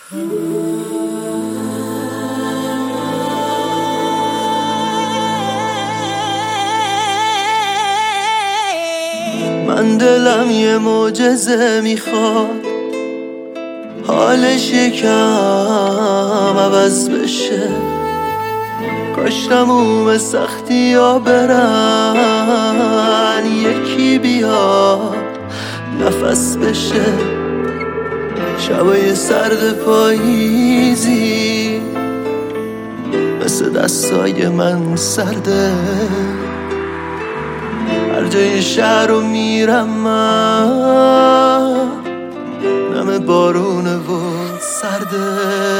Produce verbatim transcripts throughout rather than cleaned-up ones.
من دلم یه معجزه میخواد، حالش یکم عوض بشه. کاش تموم سختی ها برن، یکی بیاد نفس بشه. شبای سرد پاییزی مثل دستای من سرده. هر جای شهر رو میرم من، نم بارونه و سرده.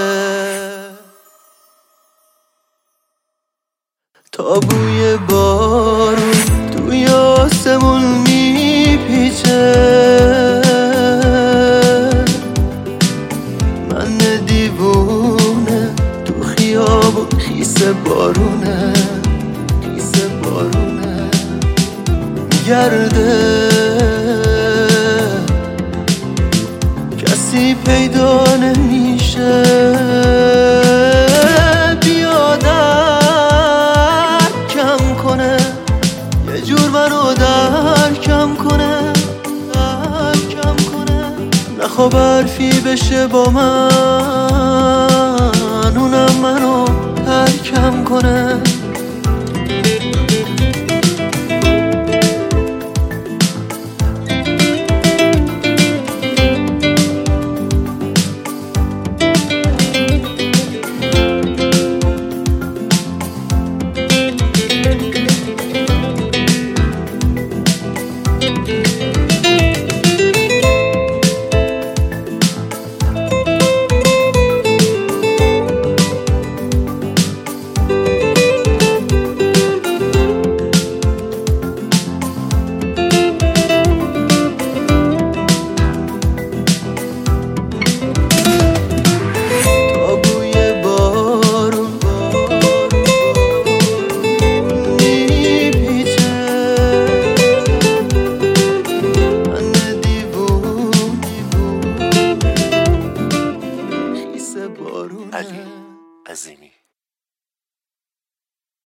تا بوی بارون توی آسمون میپیچه، من دیوونه تو خیابون خیس بارونه، خیس بارونه گرده. کسی پیدا نمیشه بیا درکم کنه، یه جور منو درکم کنه، درکم کنه. نخواب حرفی بشه با من، اونم منو ترکم کنه.